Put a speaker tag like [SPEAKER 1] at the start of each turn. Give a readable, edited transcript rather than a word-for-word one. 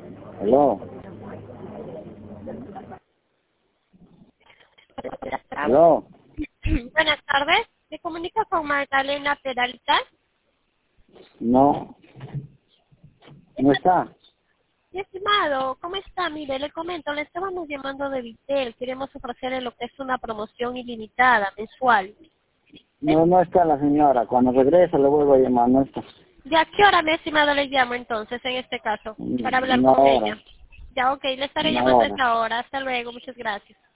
[SPEAKER 1] Aló. Aló.
[SPEAKER 2] Buenas tardes. ¿Me comunica con Magdalena Peralta?
[SPEAKER 1] No. No está.
[SPEAKER 2] Mi estimado, ¿cómo está? Mire, le comento, le estábamos llamando de Vitel. Queremos ofrecerle lo que es una promoción ilimitada, mensual.
[SPEAKER 1] No, no está la señora. Cuando regrese le vuelvo a llamar. No está.
[SPEAKER 2] ¿Ya a qué hora, mi estimado, le llamo entonces, en este caso, para hablar
[SPEAKER 1] Una
[SPEAKER 2] con
[SPEAKER 1] hora.
[SPEAKER 2] ella? Ya, ok, le estaré
[SPEAKER 1] Una
[SPEAKER 2] llamando a
[SPEAKER 1] hora.
[SPEAKER 2] esta hora. Hasta luego, muchas gracias.